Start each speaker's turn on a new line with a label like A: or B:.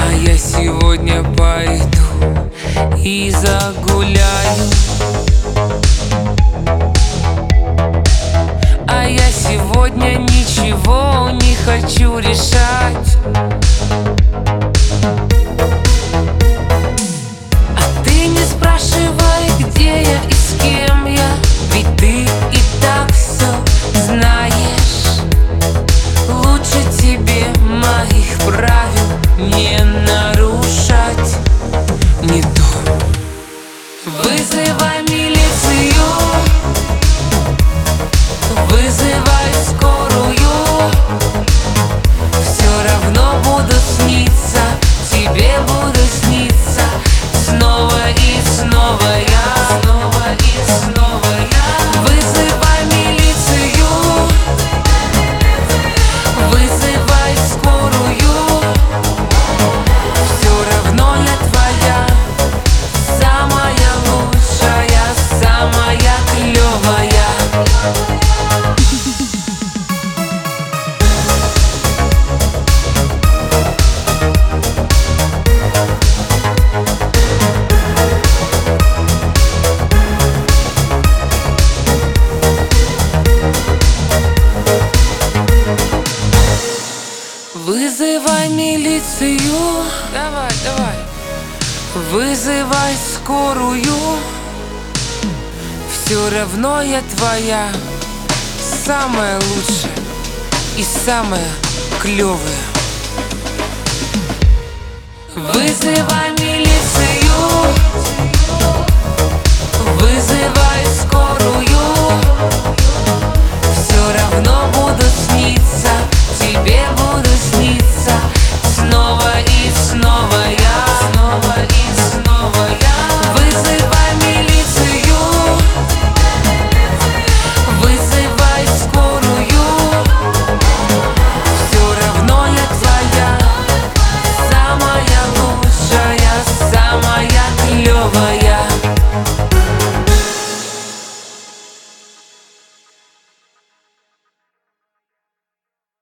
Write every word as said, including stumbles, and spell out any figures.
A: А я сегодня пойду и загуляю. А я сегодня ничего не хочу решать. А ты не спрашивай, где я и с кем я, ведь ты и так все знаешь. Лучше тебе моих правил не нарушать. Не то вызывай милицию, вызывай скорую. Все равно буду сниться, тебе буду сниться снова и снова я, снова и снова я. Вызывай милицию, вызывай скорую. Все равно я твоя, самая лучшая, самая клевая. Вызывай милицию, давай, давай. Вызывай скорую. Все равно я твоя, самая лучшая и самая клевая. Вызывай милицию.